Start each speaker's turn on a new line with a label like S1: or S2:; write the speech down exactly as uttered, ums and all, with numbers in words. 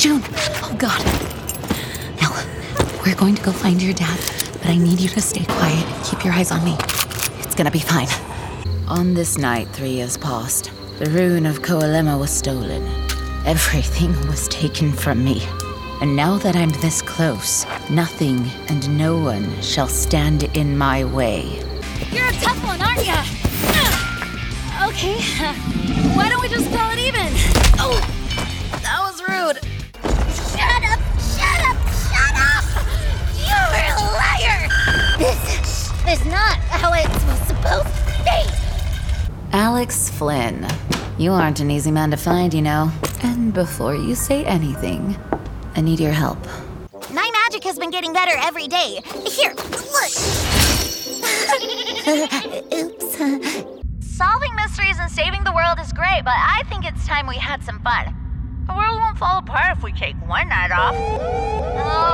S1: June! Oh, God. Now, we're going to go find your dad, but I need you to stay quiet and keep your eyes on me. It's gonna be fine. On this night, three years passed. The rune of Koalema was stolen. Everything was taken from me. And now that I'm this close, nothing and no one shall stand in my way.
S2: You're a tough one, aren't ya? Okay, why don't we just call it even? Oh, that was rude.
S3: Shut up! Shut up! Shut up! You're a liar! This is not how it was supposed to be!
S1: Alex Flynn. You aren't an easy man to find, you know. And before you say anything, I need your help.
S3: My magic has been getting better every day. Here, look! Oops.
S4: Solving mysteries and saving the world is great, but I think it's time we had some fun. The world won't fall apart if we take one night off. Oh,